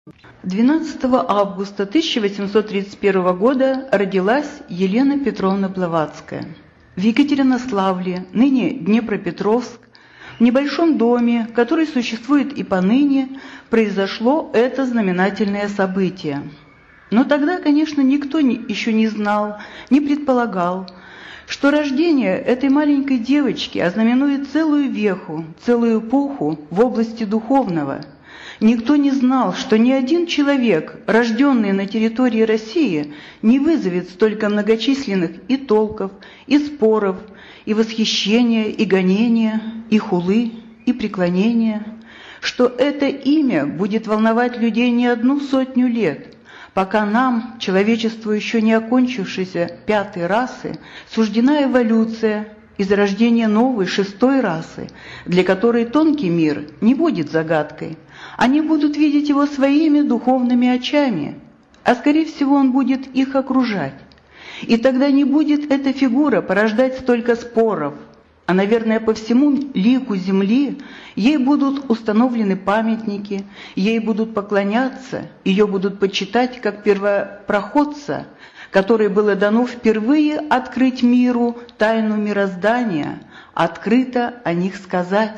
12 августа 1831 года родилась Елена Петровна Блаватская. В Екатеринославле, ныне Днепропетровск, в небольшом доме, который существует и поныне, произошло это знаменательное событие. Но тогда, конечно, никто еще не знал, не предполагал, что рождение этой маленькой девочки ознаменует целую веху, целую эпоху в области духовного. Никто не знал, что ни один человек, рожденный на территории России, не вызовет столько многочисленных и толков, и споров, и восхищения, и гонения, и хулы, и преклонения, что это имя будет волновать людей не 100 лет, пока нам, человечеству еще не окончившейся 5-й расы, суждена эволюция и зарождение новой 6-й расы, для которой тонкий мир не будет загадкой. Они будут видеть его своими духовными очами, а скорее всего он будет их окружать. И тогда не будет эта фигура порождать столько споров, а, наверное, по всему лику земли ей будут установлены памятники, ей будут поклоняться, ее будут почитать как первопроходца, которой было дано впервые открыть миру тайну мироздания, открыто о них сказать.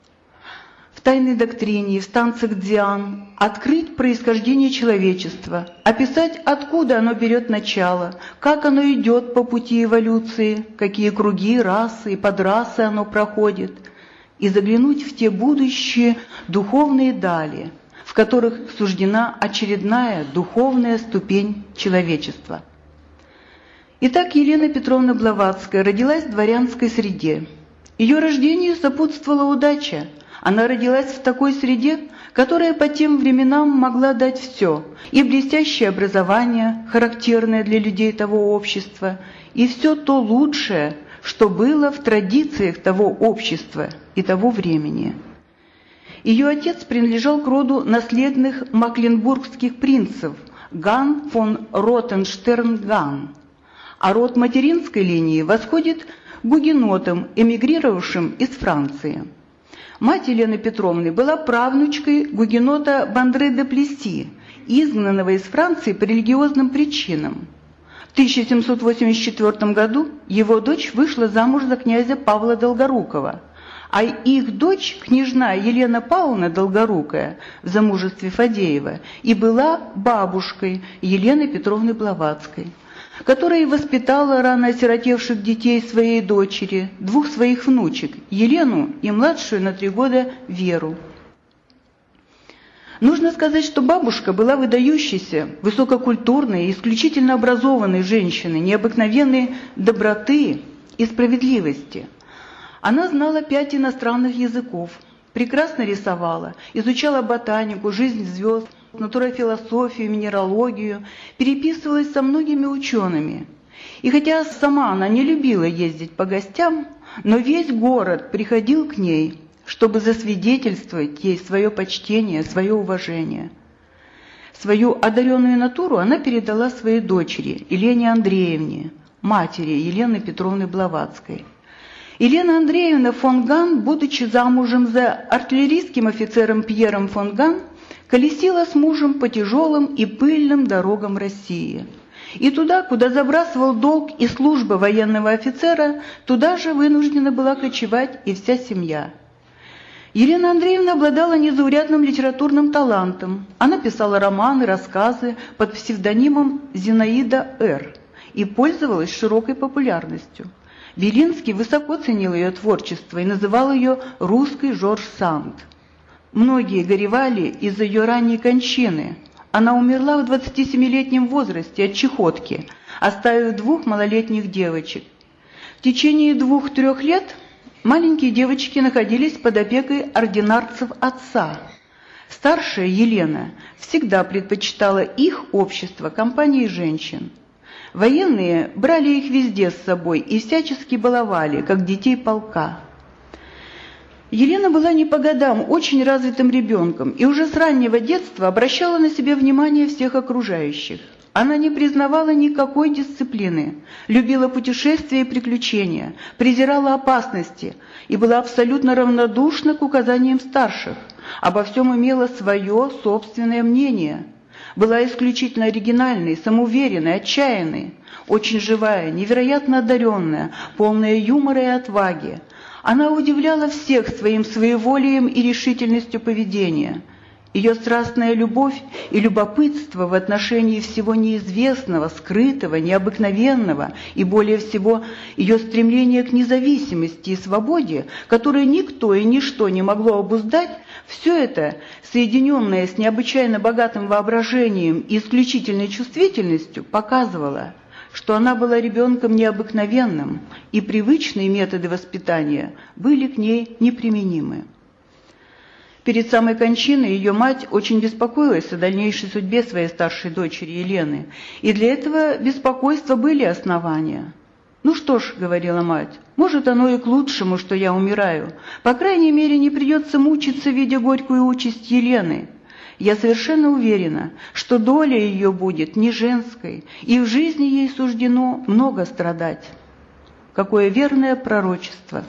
В тайной доктрине и в станциях Дзян открыть происхождение человечества, описать, откуда оно берет начало, как оно идет по пути эволюции, какие круги, расы и подрасы оно проходит, и заглянуть в те будущие духовные дали, в которых суждена очередная духовная ступень человечества. Итак, Елена Петровна Блаватская родилась в дворянской среде. Ее рождению сопутствовала удача. Она родилась в такой среде, которая по тем временам могла дать все, и блестящее образование, характерное для людей того общества, и все то лучшее, что было в традициях того общества и того времени. Ее отец принадлежал к роду наследных мекленбургских принцев Ган фон Ротенштерн-Ган, а род материнской линии восходит к гугенотам, эмигрировавшим из Франции. Мать Елены Петровны была правнучкой гугенота Бандре де Плесси, изгнанного из Франции по религиозным причинам. В 1784 году его дочь вышла замуж за князя Павла Долгорукова, а их дочь, княжна Елена Павловна Долгорукая, в замужестве Фадеева, и была бабушкой Елены Петровны Блаватской, которая воспитала рано осиротевших детей своей дочери, 2 своих внучек, Елену и младшую на 3 года Веру. Нужно сказать, что бабушка была выдающейся, высококультурной и исключительно образованной женщиной, необыкновенной доброты и справедливости. Она знала 5 иностранных языков, прекрасно рисовала, изучала ботанику, жизнь звезд, натурофилософию, минералогию, переписывалась со многими учеными. И хотя сама она не любила ездить по гостям, но весь город приходил к ней, чтобы засвидетельствовать ей свое почтение, свое уважение. Свою одаренную натуру она передала своей дочери, Елене Андреевне, матери Елены Петровны Блаватской. Елена Андреевна фон Ган, будучи замужем за артиллерийским офицером Пьером фон Ган, колесила с мужем по тяжелым и пыльным дорогам России. И туда, куда забрасывал долг и служба военного офицера, туда же вынуждена была кочевать и вся семья. Елена Андреевна обладала незаурядным литературным талантом. Она писала романы, рассказы под псевдонимом Зинаида Р. и пользовалась широкой популярностью. Белинский высоко ценил ее творчество и называл ее «русской Жорж Санд». Многие горевали из-за ее ранней кончины. Она умерла в 27-летнем возрасте от чехотки, оставив 2 малолетних девочек. В течение 2-3 лет маленькие девочки находились под опекой ординарцев отца. Старшая Елена всегда предпочитала их общество компании женщин. Военные брали их везде с собой и всячески баловали, как детей полка. Елена была не по годам очень развитым ребенком и уже с раннего детства обращала на себя внимание всех окружающих. Она не признавала никакой дисциплины, любила путешествия и приключения, презирала опасности и была абсолютно равнодушна к указаниям старших. обо всем имела свое собственное мнение, была исключительно оригинальной, самоуверенной, отчаянной, очень живая, невероятно одаренная, полная юмора и отваги. Она удивляла всех своим своеволием и решительностью поведения. Ее страстная любовь и любопытство в отношении всего неизвестного, скрытого, необыкновенного и, более всего, ее стремление к независимости и свободе, которое никто и ничто не могло обуздать, все это, соединенное с необычайно богатым воображением и исключительной чувствительностью, показывало, что она была ребенком необыкновенным, и привычные методы воспитания были к ней неприменимы. Перед самой кончиной ее мать очень беспокоилась о дальнейшей судьбе своей старшей дочери Елены, и для этого беспокойства были основания. «Ну что ж», — говорила мать, — «может, оно и к лучшему, что я умираю. По крайней мере, не придется мучиться, видя горькую участь Елены. Я совершенно уверена, что доля ее будет не женской, и в жизни ей суждено много страдать». Какое верное пророчество!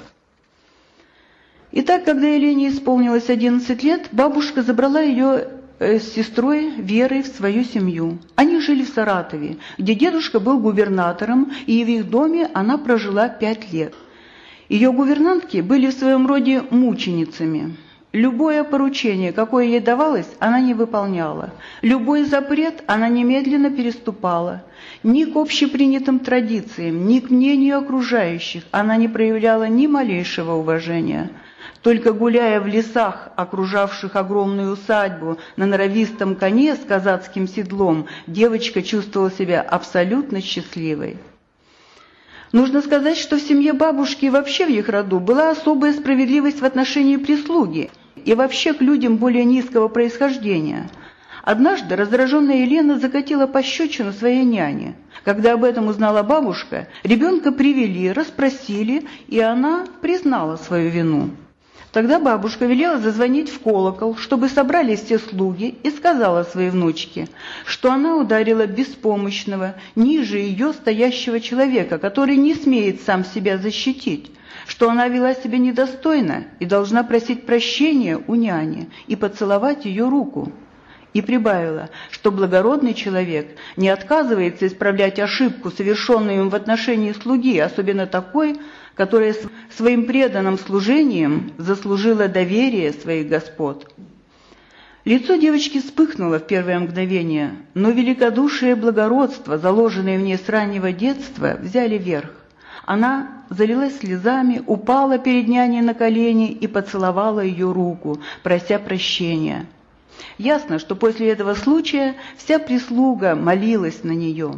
Итак, когда Елене исполнилось 11 лет, бабушка забрала ее с сестрой Верой в свою семью. Они жили в Саратове, где дедушка был губернатором, и в их доме она прожила 5 лет. Ее гувернантки были в своем роде мученицами. Любое поручение, какое ей давалось, она не выполняла. Любой запрет она немедленно переступала. Ни к общепринятым традициям, ни к мнению окружающих она не проявляла ни малейшего уважения. Только гуляя в лесах, окружавших огромную усадьбу, на норовистом коне с казацким седлом, девочка чувствовала себя абсолютно счастливой. Нужно сказать, что в семье бабушки и вообще в их роду была особая справедливость в отношении прислуги и вообще к людям более низкого происхождения. Однажды раздраженная Елена закатила пощечину своей няне. Когда об этом узнала бабушка, ребенка привели, расспросили, и она признала свою вину. Тогда бабушка велела зазвонить в колокол, чтобы собрались все слуги, и сказала своей внучке, что она ударила беспомощного, ниже ее стоящего человека, который не смеет сам себя защитить, что она вела себя недостойно и должна просить прощения у няни и поцеловать ее руку. И прибавила, что благородный человек не отказывается исправлять ошибку, совершенную им в отношении слуги, особенно такой, которая своим преданным служением заслужила доверие своих господ. Лицо девочки вспыхнуло в первое мгновение, но великодушие и благородство, заложенные в ней с раннего детства, взяли верх. Она залилась слезами, упала перед няней на колени и поцеловала ее руку, прося прощения. Ясно, что после этого случая вся прислуга молилась на нее.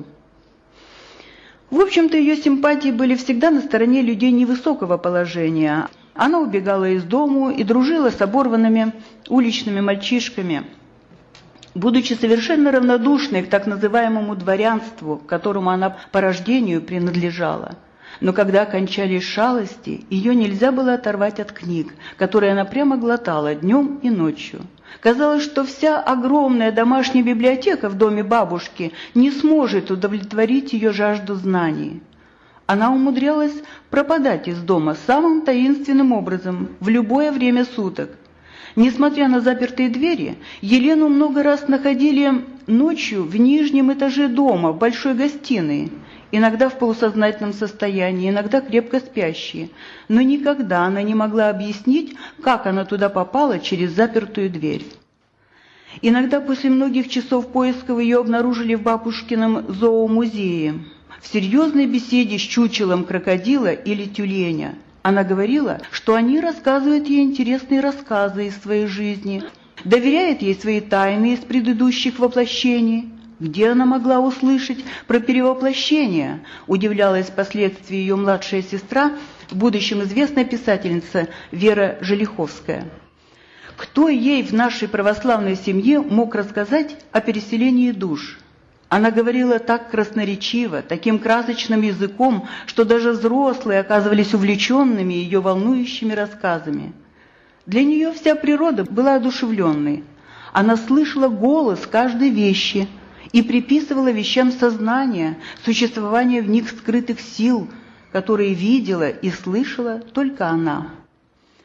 В общем-то, ее симпатии были всегда на стороне людей невысокого положения. Она убегала из дому и дружила с оборванными уличными мальчишками, будучи совершенно равнодушной к так называемому дворянству, к которому она по рождению принадлежала. Но когда кончались шалости, ее нельзя было оторвать от книг, которые она прямо глотала днем и ночью. Казалось, что вся огромная домашняя библиотека в доме бабушки не сможет удовлетворить ее жажду знаний. Она умудрялась пропадать из дома самым таинственным образом в любое время суток. Несмотря на запертые двери, Елену много раз находили ночью в нижнем этаже дома, в большой гостиной, иногда в полусознательном состоянии, иногда крепко спящие, но никогда она не могла объяснить, как она туда попала через запертую дверь. Иногда после многих часов поисков ее обнаружили в бабушкином зоомузее, в серьезной беседе с чучелом крокодила или тюленя. Она говорила, что они рассказывают ей интересные рассказы из своей жизни, доверяет ей свои тайны из предыдущих воплощений. Где она могла услышать про перевоплощение, удивлялась впоследствии ее младшая сестра, в будущем известная писательница Вера Желиховская. Кто ей в нашей православной семье мог рассказать о переселении душ? Она говорила так красноречиво, таким красочным языком, что даже взрослые оказывались увлеченными ее волнующими рассказами. Для нее вся природа была одушевленной. Она слышала голос каждой вещи и приписывала вещам сознание, существование в них скрытых сил, которые видела и слышала только она.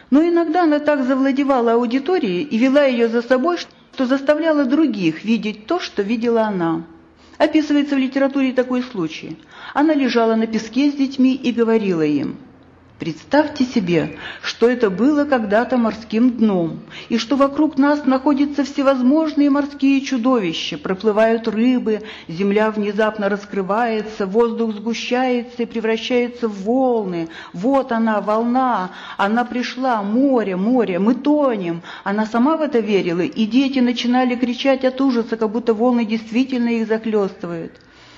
Но иногда она так завладевала аудиторией и вела ее за собой, что заставляла других видеть то, что видела она. Описывается в литературе такой случай. Она лежала на песке с детьми и говорила им: «Представьте себе, что это было когда-то морским дном, и что вокруг нас находятся всевозможные морские чудовища, проплывают рыбы, земля внезапно раскрывается, воздух сгущается и превращается в волны. Вот она, волна, она пришла, море, море, мы тонем». Она сама в это верила, и дети начинали кричать от ужаса, как будто волны действительно их захлестывают.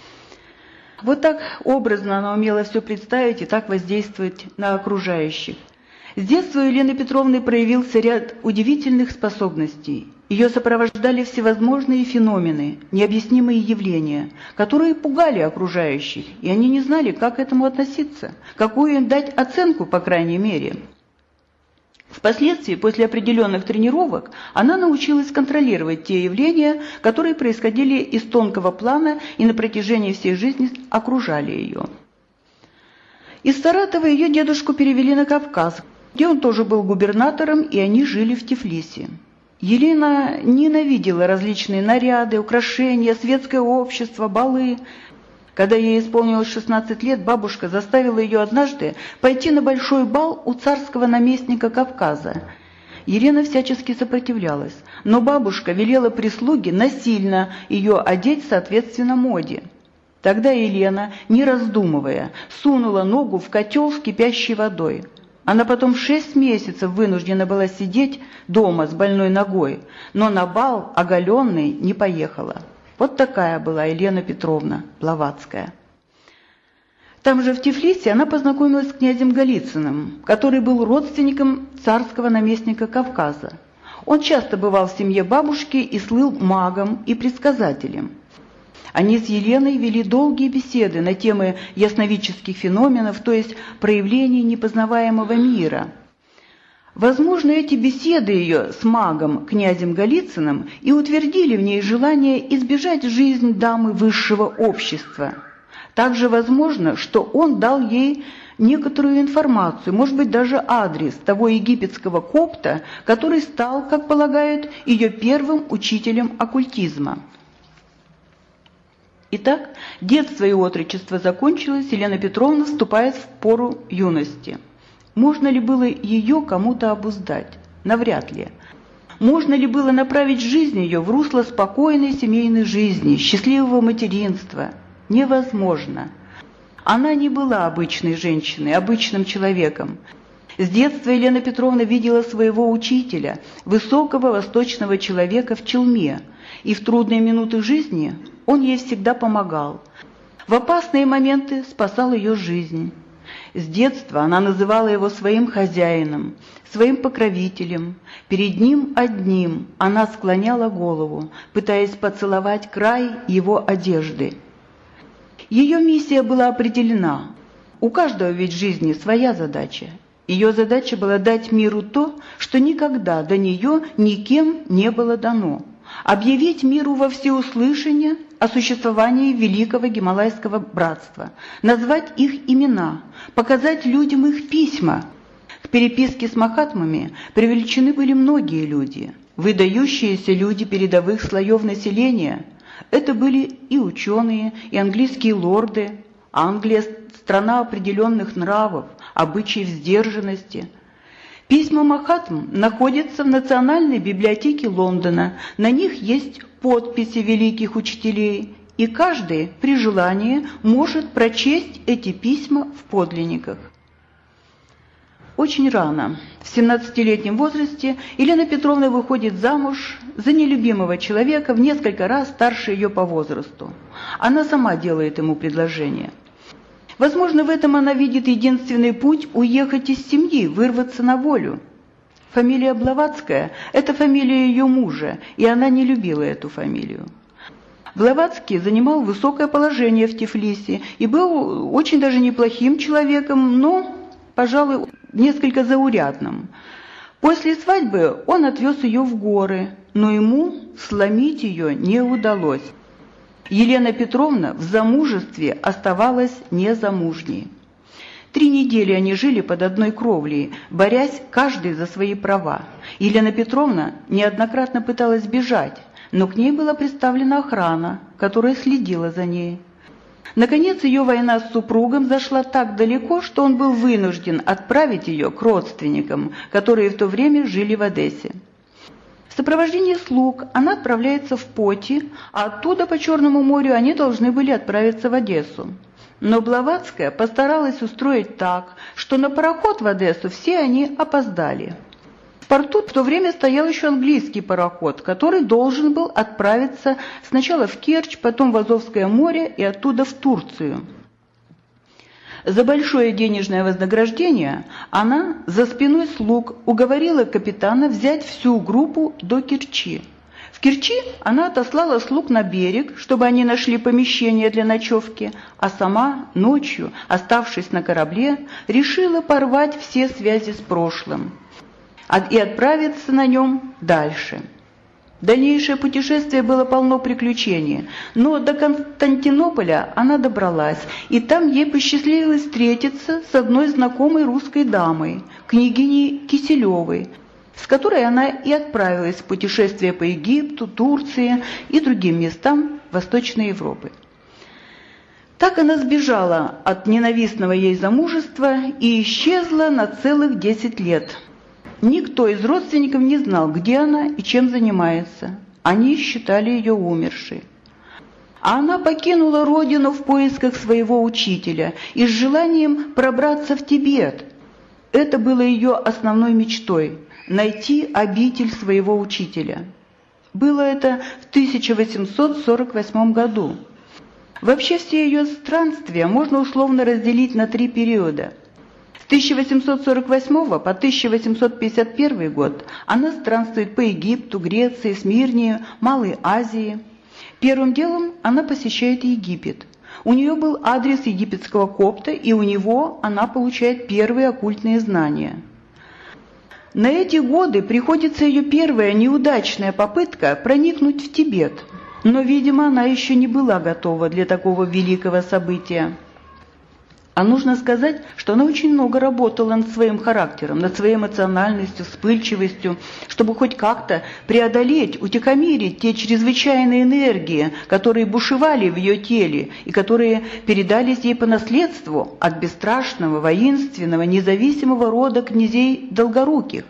Вот так образно она умела все представить и так воздействовать на окружающих. С детства у Елены Петровны проявился ряд удивительных способностей. Ее сопровождали всевозможные феномены, необъяснимые явления, которые пугали окружающих, и они не знали, как к этому относиться, какую им дать оценку, по крайней мере. Впоследствии, после определенных тренировок, она научилась контролировать те явления, которые происходили из тонкого плана и на протяжении всей жизни окружали ее. Из Саратова ее дедушку перевели на Кавказ, где он тоже был губернатором, и они жили в Тифлисе. Елена ненавидела различные наряды, украшения, светское общество, балы. Когда ей исполнилось 16 лет, бабушка заставила ее однажды пойти на большой бал у царского наместника Кавказа. Елена всячески сопротивлялась, но бабушка велела прислуге насильно ее одеть соответственно моде. Тогда Елена, не раздумывая, сунула ногу в котел с кипящей водой. Она потом 6 месяцев вынуждена была сидеть дома с больной ногой, но на бал оголенной не поехала. Вот такая была Елена Петровна Блаватская. Там же в Тифлисе она познакомилась с князем Голицыным, который был родственником царского наместника Кавказа. Он часто бывал в семье бабушки и слыл магом и предсказателем. Они с Еленой вели долгие беседы на темы ясновидческих феноменов, то есть проявлений непознаваемого мира. Возможно, эти беседы ее с магом, князем Голицыным, и утвердили в ней желание избежать жизнь дамы высшего общества. Также возможно, что он дал ей некоторую информацию, может быть, даже адрес того египетского копта, который стал, как полагают, ее первым учителем оккультизма. Итак, детство и отрочество закончилось, Елена Петровна вступает в пору юности. Можно ли было ее кому-то обуздать? Навряд ли. Можно ли было направить жизнь ее в русло спокойной семейной жизни, счастливого материнства? Невозможно. Она не была обычной женщиной, обычным человеком. С детства Елена Петровна видела своего учителя, высокого восточного человека в челме, и в трудные минуты жизни он ей всегда помогал. В опасные моменты спасал ее жизнь. С детства она называла его своим хозяином, своим покровителем. Перед ним одним она склоняла голову, пытаясь поцеловать край его одежды. Ее миссия была определена. У каждого ведь в жизни своя задача. Ее задача была дать миру то, что никогда до нее никем не было дано. Объявить миру во всеуслышание о существовании Великого Гималайского братства, назвать их имена, показать людям их письма. К переписке с махатмами привлечены были многие люди, выдающиеся люди передовых слоев населения. Это были и ученые, и английские лорды. Англия – страна определенных нравов, обычаев сдержанности. Письма Махатм находятся в Национальной библиотеке Лондона. На них есть подписи великих учителей, и каждый при желании может прочесть эти письма в подлинниках. Очень рано, в 17-летнем возрасте, Елена Петровна выходит замуж за нелюбимого человека, в несколько раз старше ее по возрасту. Она сама делает ему предложение. Возможно, в этом она видит единственный путь уехать из семьи, вырваться на волю. Фамилия Блаватская – это фамилия ее мужа, и она не любила эту фамилию. Блаватский занимал высокое положение в Тифлисе и был очень даже неплохим человеком, но, пожалуй, несколько заурядным. После свадьбы он отвез ее в горы, но ему сломить ее не удалось. Елена Петровна в замужестве оставалась незамужней. 3 недели они жили под одной кровлей, борясь каждый за свои права. Елена Петровна неоднократно пыталась бежать, но к ней была представлена охрана, которая следила за ней. Наконец, ее война с супругом зашла так далеко, что он был вынужден отправить ее к родственникам, которые в то время жили в Одессе. В сопровождении слуг она отправляется в Поти, а оттуда по Черному морю они должны были отправиться в Одессу. Но Блаватская постаралась устроить так, что на пароход в Одессу все они опоздали. В порту в то время стоял еще английский пароход, который должен был отправиться сначала в Керчь, потом в Азовское море и оттуда в Турцию. За большое денежное вознаграждение она за спиной слуг уговорила капитана взять всю группу до Керчи. В Керчи она отослала слуг на берег, чтобы они нашли помещение для ночевки, а сама ночью, оставшись на корабле, решила порвать все связи с прошлым и отправиться на нем дальше. Дальнейшее путешествие было полно приключений, но до Константинополя она добралась, и там ей посчастливилось встретиться с одной знакомой русской дамой, княгиней Киселевой, с которой она и отправилась в путешествие по Египту, Турции и другим местам Восточной Европы. Так она сбежала от ненавистного ей замужества и исчезла на целых 10 лет. Никто из родственников не знал, где она и чем занимается. Они считали ее умершей. А она покинула родину в поисках своего учителя и с желанием пробраться в Тибет. Это было ее основной мечтой – найти обитель своего учителя. Было это в 1848 году. Вообще все ее странствия можно условно разделить на 3 периода. С 1848 по 1851 год она странствует по Египту, Греции, Смирне, Малой Азии. Первым делом она посещает Египет. У нее был адрес египетского копта, и у него она получает первые оккультные знания. На эти годы приходится ее первая неудачная попытка проникнуть в Тибет, но, видимо, она еще не была готова для такого великого события. А нужно сказать, что она очень много работала над своим характером, над своей эмоциональностью, вспыльчивостью, чтобы хоть как-то преодолеть, утихомирить те чрезвычайные энергии, которые бушевали в ее теле и которые передались ей по наследству от бесстрашного, воинственного, независимого рода князей Долгоруких,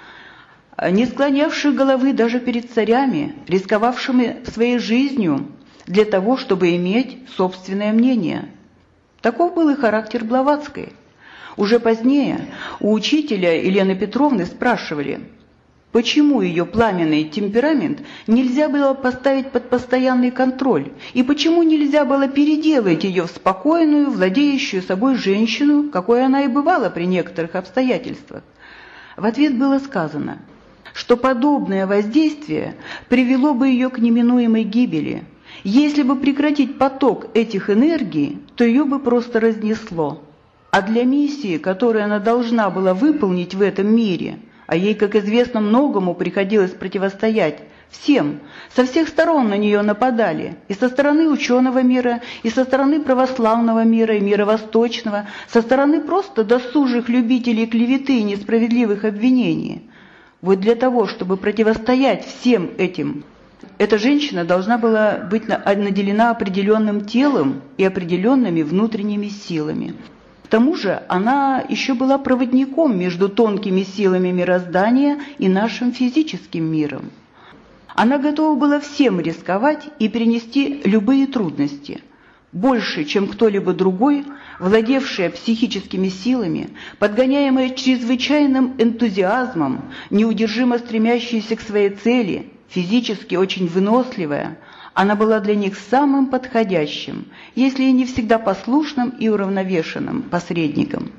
не склонявших головы даже перед царями, рисковавшими своей жизнью для того, чтобы иметь собственное мнение. Таков был и характер Блаватской. Уже позднее у учителя Елены Петровны спрашивали, почему ее пламенный темперамент нельзя было поставить под постоянный контроль, и почему нельзя было переделать ее в спокойную, владеющую собой женщину, какой она и бывала при некоторых обстоятельствах. В ответ было сказано, что подобное воздействие привело бы ее к неминуемой гибели. Если бы прекратить поток этих энергий, то ее бы просто разнесло. А для миссии, которую она должна была выполнить в этом мире, а ей, как известно, многому приходилось противостоять, всем, со всех сторон на нее нападали, и со стороны ученого мира, и со стороны православного мира, и мира восточного, со стороны просто досужих любителей клеветы и несправедливых обвинений. Вот для того, чтобы противостоять всем этим, эта женщина должна была быть наделена определенным телом и определенными внутренними силами. К тому же она еще была проводником между тонкими силами мироздания и нашим физическим миром. Она готова была всем рисковать и перенести любые трудности. Больше, чем кто-либо другой, владевшая психическими силами, подгоняемая чрезвычайным энтузиазмом, неудержимо стремящаяся к своей цели, физически очень выносливая, она была для них самым подходящим, если и не всегда послушным и уравновешенным посредником.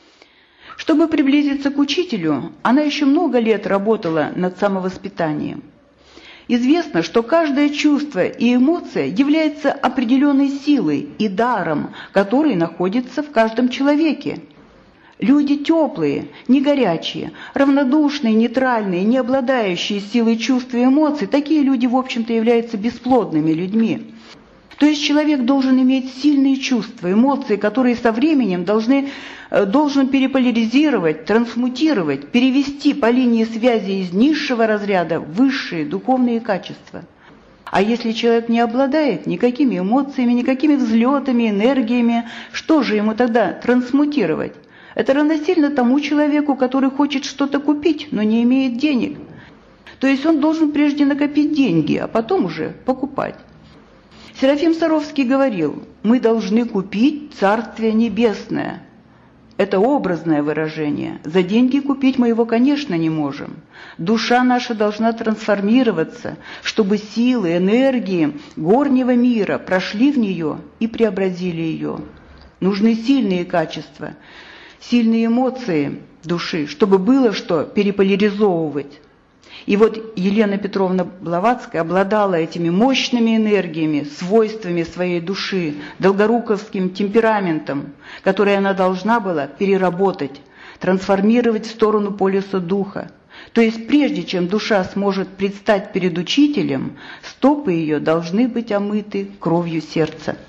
Чтобы приблизиться к учителю, она еще много лет работала над самовоспитанием. Известно, что каждое чувство и эмоция является определенной силой и даром, который находится в каждом человеке. Люди теплые, не горячие, равнодушные, нейтральные, не обладающие силой чувств и эмоций, такие люди, в общем-то, являются бесплодными людьми. То есть человек должен иметь сильные чувства, эмоции, которые со временем должен переполяризировать, трансмутировать, перевести по линии связи из низшего разряда в высшие духовные качества. А если человек не обладает никакими эмоциями, никакими взлетами, энергиями, что же ему тогда трансмутировать? Это равносильно тому человеку, который хочет что-то купить, но не имеет денег. То есть он должен прежде накопить деньги, а потом уже покупать. Серафим Саровский говорил: мы должны купить Царствие Небесное. Это образное выражение. За деньги купить мы его, конечно, не можем. Душа наша должна трансформироваться, чтобы силы, энергии горнего мира прошли в нее и преобразили ее. Нужны сильные качества, сильные эмоции души, чтобы было что переполяризовывать. И вот Елена Петровна Блаватская обладала этими мощными энергиями, свойствами своей души, долгоруковским темпераментом, который она должна была переработать, трансформировать в сторону полюса духа. То есть прежде чем душа сможет предстать перед учителем, стопы ее должны быть омыты кровью сердца.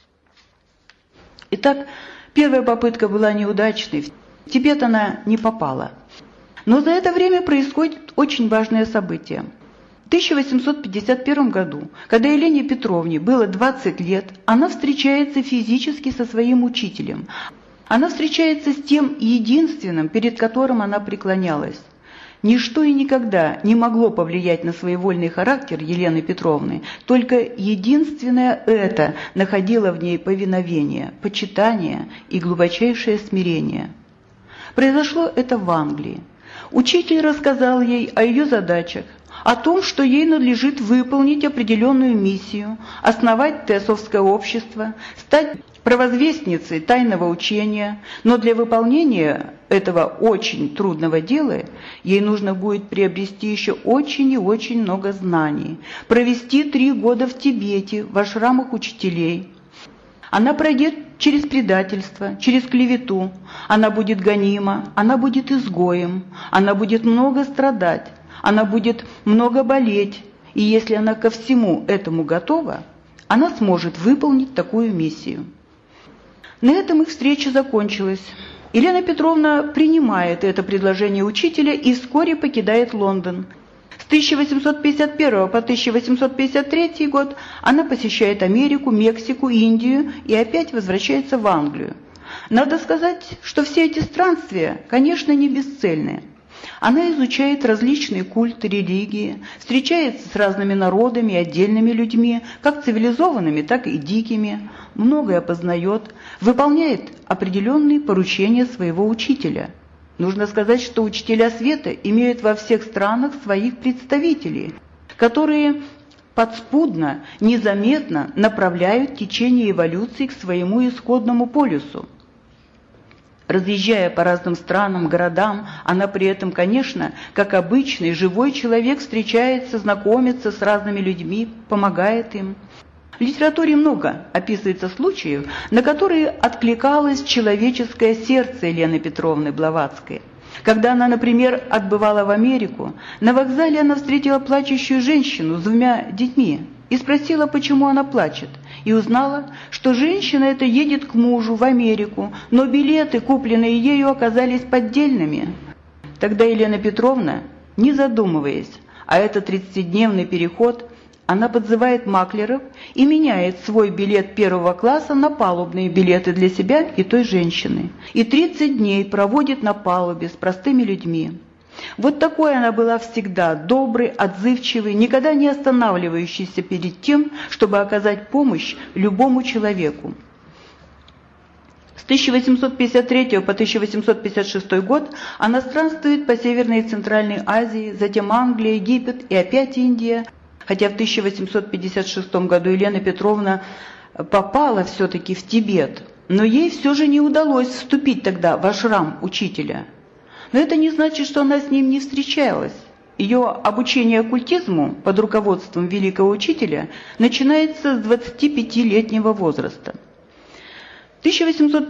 Итак, первая попытка была неудачной, в Тибет она не попала. Но за это время происходит очень важное событие. В 1851 году, когда Елене Петровне было 20 лет, она встречается физически со своим учителем. Она встречается с тем единственным, перед которым она преклонялась. Ничто и никогда не могло повлиять на своевольный характер Елены Петровны, только единственное это находило в ней повиновение, почитание и глубочайшее смирение. Произошло это в Англии. Учитель рассказал ей о ее задачах, о том, что ей надлежит выполнить определенную миссию, основать Теософское общество, стать провозвестницей тайного учения, но для выполнения этого очень трудного дела ей нужно будет приобрести еще очень и очень много знаний, провести 3 года в Тибете в ашрамах учителей. Она пройдет через предательство, через клевету, она будет гонима, она будет изгоем, она будет много страдать, она будет много болеть, и если она ко всему этому готова, она сможет выполнить такую миссию. На этом их встреча закончилась. Елена Петровна принимает это предложение учителя и вскоре покидает Лондон. С 1851 по 1853 год она посещает Америку, Мексику, Индию и опять возвращается в Англию. Надо сказать, что все эти странствия, конечно, не бесцельные. Она изучает различные культы, религии, встречается с разными народами и отдельными людьми, как цивилизованными, так и дикими, многое познает, выполняет определенные поручения своего учителя. Нужно сказать, что учителя света имеют во всех странах своих представителей, которые подспудно, незаметно направляют течение эволюции к своему исходному полюсу. Разъезжая по разным странам, городам, она при этом, конечно, как обычный живой человек, встречается, знакомится с разными людьми, помогает им. В литературе много описывается случаев, на которые откликалось человеческое сердце Елены Петровны Блаватской. Когда она, например, отбывала в Америку, на вокзале она встретила плачущую женщину с 2 детьми и спросила, почему она плачет, и узнала, что женщина эта едет к мужу в Америку, но билеты, купленные ею, оказались поддельными. Тогда Елена Петровна, не задумываясь, а это 30-дневный переход, она подзывает маклеров и меняет свой билет 1 класса на палубные билеты для себя и той женщины. И 30 дней проводит на палубе с простыми людьми. Вот такой она была всегда, добрый, отзывчивый, никогда не останавливающийся перед тем, чтобы оказать помощь любому человеку. С 1853 по 1856 год она странствует по Северной и Центральной Азии, затем Англия, Египет и опять Индия. Хотя в 1856 году Елена Петровна попала все-таки в Тибет, но ей все же не удалось вступить тогда в ашрам учителя. Но это не значит, что она с ним не встречалась. Ее обучение оккультизму под руководством великого учителя начинается с 25-летнего возраста. В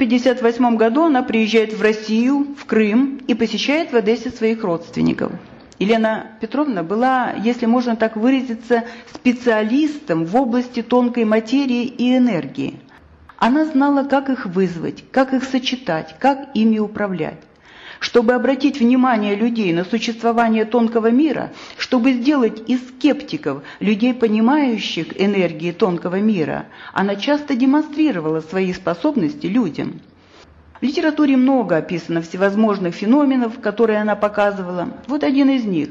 1858 году она приезжает в Россию, в Крым и посещает в Одессе своих родственников. Елена Петровна была, если можно так выразиться, специалистом в области тонкой материи и энергии. Она знала, как их вызвать, как их сочетать, как ими управлять. Чтобы обратить внимание людей на существование тонкого мира, чтобы сделать из скептиков людей, понимающих энергии тонкого мира, она часто демонстрировала свои способности людям. В литературе много описано всевозможных феноменов, которые она показывала. Вот один из них.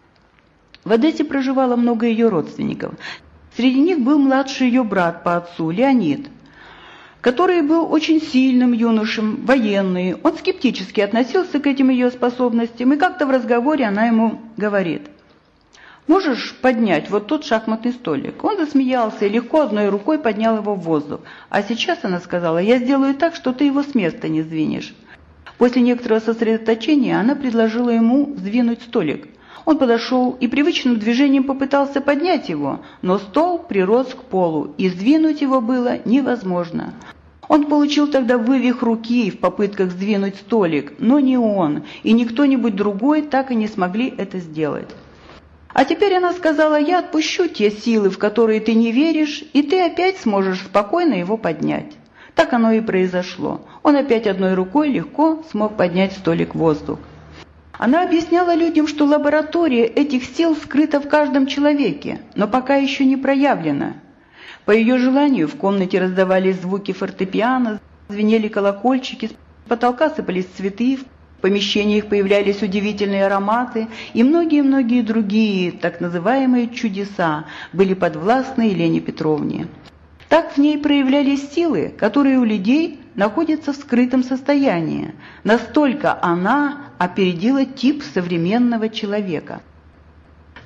В Одессе проживало много ее родственников. Среди них был младший ее брат по отцу, Леонид, который был очень сильным юношем, военный. Он скептически относился к этим ее способностям, и как-то в разговоре она ему говорит: «Можешь поднять вот тот шахматный столик?» Он засмеялся и легко одной рукой поднял его в воздух. «А сейчас, — она сказала, — я сделаю так, что ты его с места не сдвинешь». После некоторого сосредоточения она предложила ему сдвинуть столик. Он подошел и привычным движением попытался поднять его, но стол прирос к полу, и сдвинуть его было невозможно. Он получил тогда вывих руки в попытках сдвинуть столик, но ни он и ни кто-нибудь другой так и не смогли это сделать. А теперь она сказала: «Я отпущу те силы, в которые ты не веришь, и ты опять сможешь спокойно его поднять». Так оно и произошло. Он опять одной рукой легко смог поднять столик в воздух. Она объясняла людям, что лаборатория этих сил скрыта в каждом человеке, но пока еще не проявлена. По ее желанию в комнате раздавались звуки фортепиано, звенели колокольчики, с потолка сыпались цветы, в помещениях появлялись удивительные ароматы, и многие-многие другие, так называемые чудеса, были подвластны Елене Петровне. Так в ней проявлялись силы, которые у людей находятся в скрытом состоянии. Настолько она опередила тип современного человека. В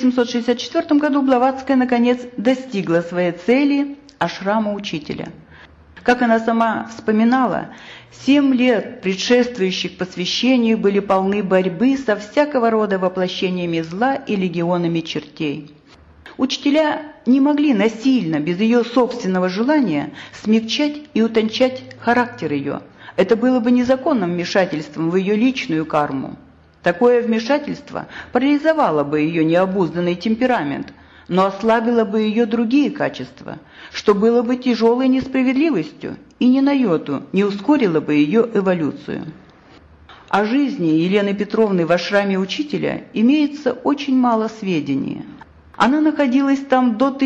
1864 году Блаватская наконец достигла своей цели – ашрама учителя. Как она сама вспоминала, 7 лет, предшествующих посвящению, были полны борьбы со всякого рода воплощениями зла и легионами чертей. Учителя не могли насильно, без ее собственного желания, смягчать и утончать характер ее. Это было бы незаконным вмешательством в ее личную карму. Такое вмешательство парализовало бы ее необузданный темперамент, но ослабило бы ее другие качества, что было бы тяжелой несправедливостью и ни на йоту не ускорило бы ее эволюцию. О жизни Елены Петровны в ашраме учителя имеется очень мало сведений. Она находилась там до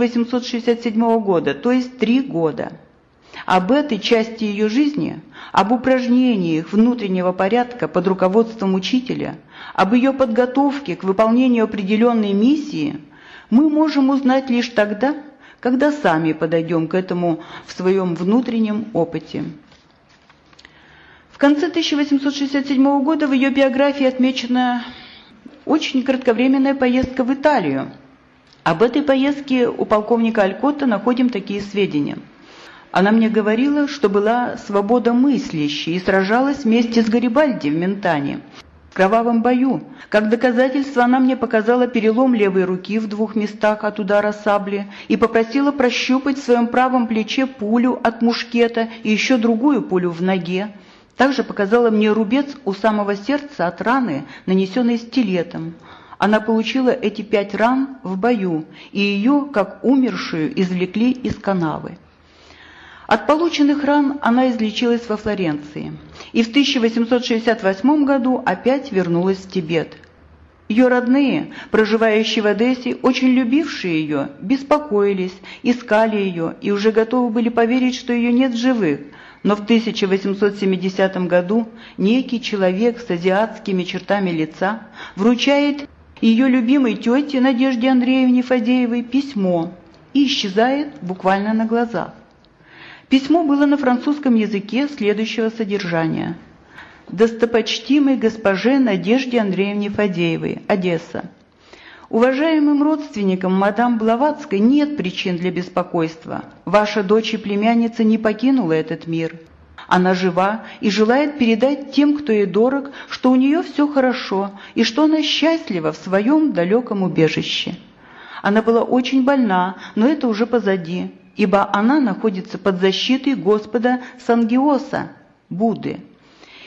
1867 года, то есть 3 года. Об этой части ее жизни, об упражнениях внутреннего порядка под руководством учителя, об ее подготовке к выполнению определенной миссии мы можем узнать лишь тогда, когда сами подойдем к этому в своем внутреннем опыте. В конце 1867 года в ее биографии отмечена очень кратковременная поездка в Италию. Об этой поездке у полковника Алькотта находим такие сведения. Она мне говорила, что была свободомыслящей и сражалась вместе с Гарибальди в Ментане, в кровавом бою. Как доказательство она мне показала перелом левой руки в 2 местах от удара сабли и попросила прощупать в своем правом плече пулю от мушкета и еще другую пулю в ноге. Также показала мне рубец у самого сердца от раны, нанесенной стилетом. Она получила эти 5 ран в бою, и ее, как умершую, извлекли из канавы. От полученных ран она излечилась во Флоренции, и в 1868 году опять вернулась в Тибет. Ее родные, проживающие в Одессе, очень любившие ее, беспокоились, искали ее и уже готовы были поверить, что ее нет в живых. Но в 1870 году некий человек с азиатскими чертами лица вручает ее любимой тете Надежде Андреевне Фадеевой письмо и исчезает буквально на глазах. Письмо было на французском языке следующего содержания: «Достопочтимой госпоже Надежде Андреевне Фадеевой, Одесса. Уважаемым родственникам мадам Блаватской нет причин для беспокойства. Ваша дочь и племянница не покинула этот мир. Она жива и желает передать тем, кто ей дорог, что у нее все хорошо и что она счастлива в своем далеком убежище. Она была очень больна, но это уже позади, ибо она находится под защитой Господа Сангиоса, Будды.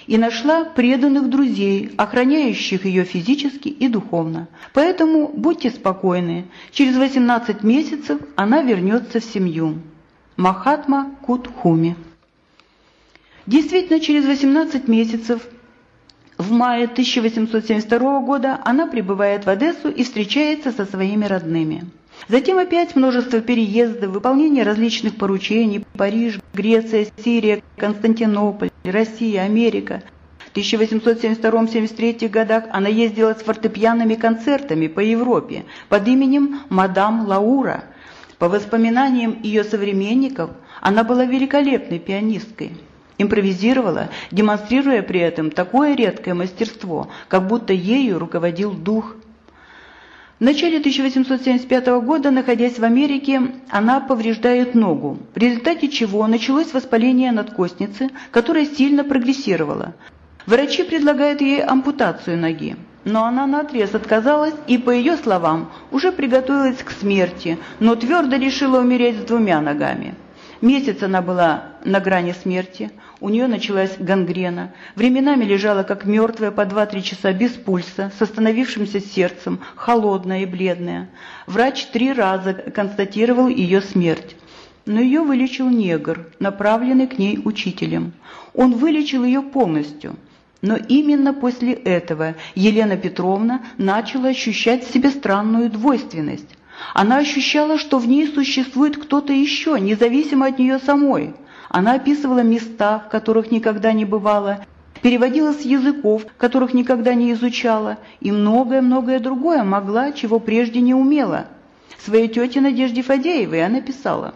и нашла преданных друзей, охраняющих ее физически и духовно. Поэтому будьте спокойны, через 18 месяцев она вернется в семью. Махатма Кутхуми. Действительно, через 18 месяцев, в мае 1872 года, она прибывает в Одессу и встречается со своими родными. Затем опять множество переездов, выполнение различных поручений: Париж, Греция, Сирия, Константинополь, Россия, Америка. В 1872-73 годах она ездила с фортепианными концертами по Европе под именем мадам Лаура. По воспоминаниям ее современников, она была великолепной пианисткой. Импровизировала, демонстрируя при этом такое редкое мастерство, как будто ею руководил дух. В начале 1875 года, находясь в Америке, она повреждает ногу, в результате чего началось воспаление надкостницы, которое сильно прогрессировало. Врачи предлагают ей ампутацию ноги, но она наотрез отказалась и, по ее словам, уже приготовилась к смерти, но твердо решила умереть с 2 ногами. Месяц она была на грани смерти, у нее началась гангрена, временами лежала как мертвая по 2-3 часа без пульса, с остановившимся сердцем, холодная и бледная. Врач 3 раза констатировал ее смерть. Но ее вылечил негр, направленный к ней учителем. Он вылечил ее полностью. Но именно после этого Елена Петровна начала ощущать в себе странную двойственность. Она ощущала, что в ней существует кто-то еще, независимо от нее самой. Она описывала места, в которых никогда не бывала, переводила с языков, которых никогда не изучала, и многое-многое другое могла, чего прежде не умела. Своей тете Надежде Фадеевой она писала: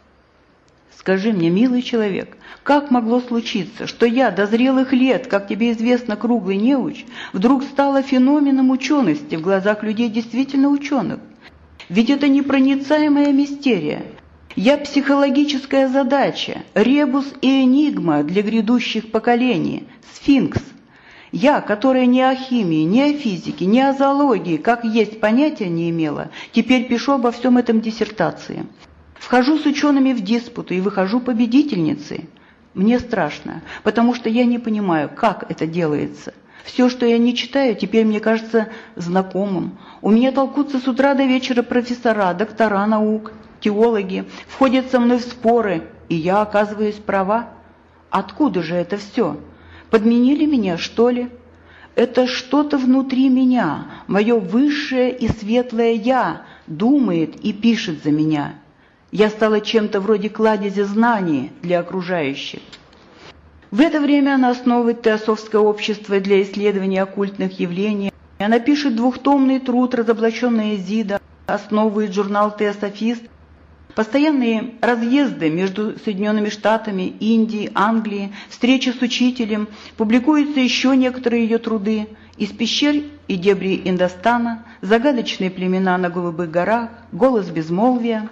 «Скажи мне, милый человек, как могло случиться, что я до зрелых лет, как тебе известно, круглый неуч, вдруг стала феноменом учености в глазах людей действительно ученых? Ведь это непроницаемая мистерия. Я психологическая задача, ребус и энигма для грядущих поколений, сфинкс. Я, которая ни о химии, ни о физике, ни о зоологии, как есть, понятия не имела, теперь пишу обо всем этом диссертации. Вхожу с учеными в диспуты и выхожу победительницей. Мне страшно, потому что я не понимаю, как это делается. Все, что я не читаю, теперь мне кажется знакомым. У меня толкутся с утра до вечера профессора, доктора наук, теологи, входят со мной в споры, и я оказываюсь права. Откуда же это все? Подменили меня, что ли? Это что-то внутри меня, мое высшее и светлое «я» думает и пишет за меня. Я стала чем-то вроде кладезя знаний для окружающих. В это время она основывает Теософское общество для исследования оккультных явлений. Она пишет 2-томный труд «Разоблаченная Изида», основывает журнал «Теософист». Постоянные разъезды между Соединенными Штатами, Индией, Англией, встречи с учителем, публикуются еще некоторые ее труды: «Из пещер и дебри Индостана», «Загадочные племена на Голубых горах», «Голос безмолвия».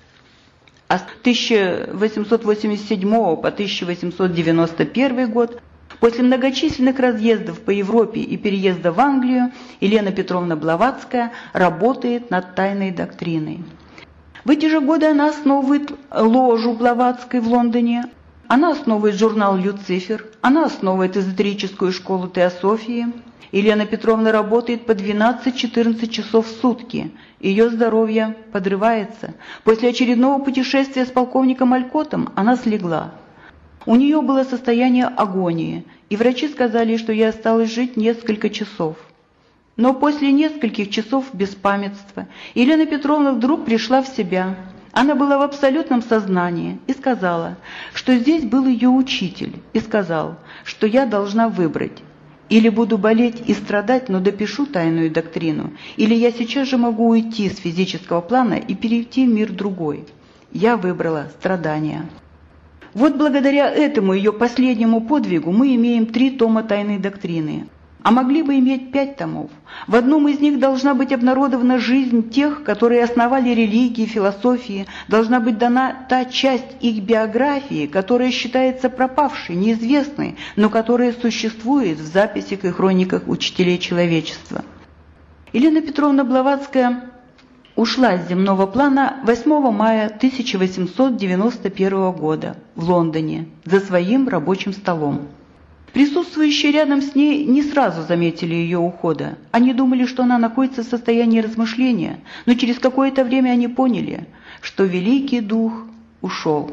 А с 1887 по 1891 год, после многочисленных разъездов по Европе и переезда в Англию, Елена Петровна Блаватская работает над тайной доктриной. В эти же годы она основывает ложу Блаватской в Лондоне, она основывает журнал «Люцифер», она основывает эзотерическую школу теософии. Елена Петровна работает по 12-14 часов в сутки. Ее здоровье подрывается. После очередного путешествия с полковником Алькотом она слегла. У нее было состояние агонии, и врачи сказали, что ей осталось жить несколько часов. Но после нескольких часов беспамятства Елена Петровна вдруг пришла в себя. Она была в абсолютном сознании и сказала, что здесь был ее учитель, и сказал, что я должна выбрать. Или буду болеть и страдать, но допишу тайную доктрину, или я сейчас же могу уйти с физического плана и перейти в мир другой. Я выбрала страдания. Вот благодаря этому ее последнему подвигу мы имеем 3 тома тайной доктрины, а могли бы иметь 5 томов. В одном из них должна быть обнародована жизнь тех, которые основали религии, философии, должна быть дана та часть их биографии, которая считается пропавшей, неизвестной, но которая существует в записях и хрониках учителей человечества. Елена Петровна Блаватская ушла с земного плана 8 мая 1891 года в Лондоне за своим рабочим столом. Присутствующие рядом с ней не сразу заметили ее ухода. Они думали, что она находится в состоянии размышления, но через какое-то время они поняли, что Великий Дух ушел.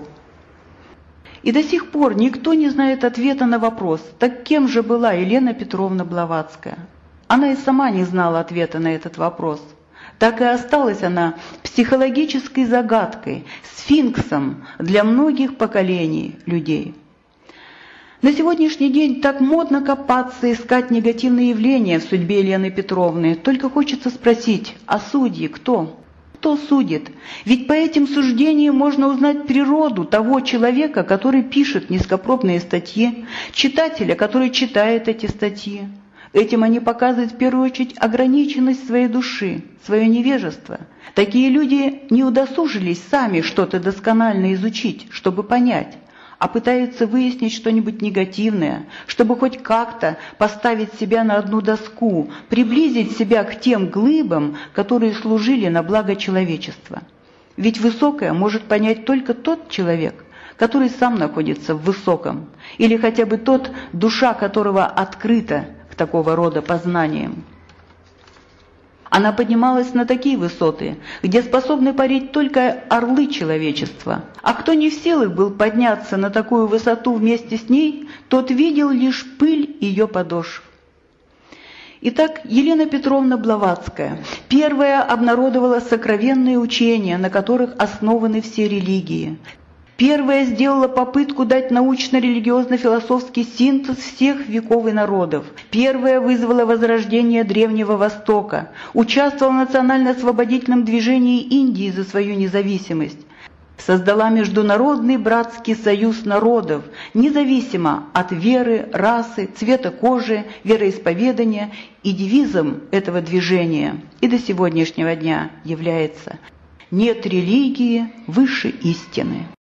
И до сих пор никто не знает ответа на вопрос, так кем же была Елена Петровна Блаватская? Она и сама не знала ответа на этот вопрос. Так и осталась она психологической загадкой, сфинксом для многих поколений людей. На сегодняшний день так модно копаться, искать негативные явления в судьбе Елены Петровны. Только хочется спросить, а судьи кто? Кто судит? Ведь по этим суждениям можно узнать природу того человека, который пишет низкопробные статьи, читателя, который читает эти статьи. Этим они показывают в первую очередь ограниченность своей души, свое невежество. Такие люди не удосужились сами что-то досконально изучить, чтобы понять, а пытаются выяснить что-нибудь негативное, чтобы хоть как-то поставить себя на одну доску, приблизить себя к тем глыбам, которые служили на благо человечества. Ведь высокое может понять только тот человек, который сам находится в высоком, или хотя бы тот, душа которого открыта к такого рода познаниям. Она поднималась на такие высоты, где способны парить только орлы человечества. А кто не в силах был подняться на такую высоту вместе с ней, тот видел лишь пыль ее подошв. Итак, Елена Петровна Блаватская первая обнародовала сокровенные учения, на которых основаны все религии. Первая сделала попытку дать научно-религиозно-философский синтез всех веков и народов. Первая вызвала возрождение Древнего Востока, участвовала в национально-освободительном движении Индии за свою независимость. Создала Международный братский союз народов, независимо от веры, расы, цвета кожи, вероисповедания, и девизом этого движения и до сегодняшнего дня является «Нет религии выше истины».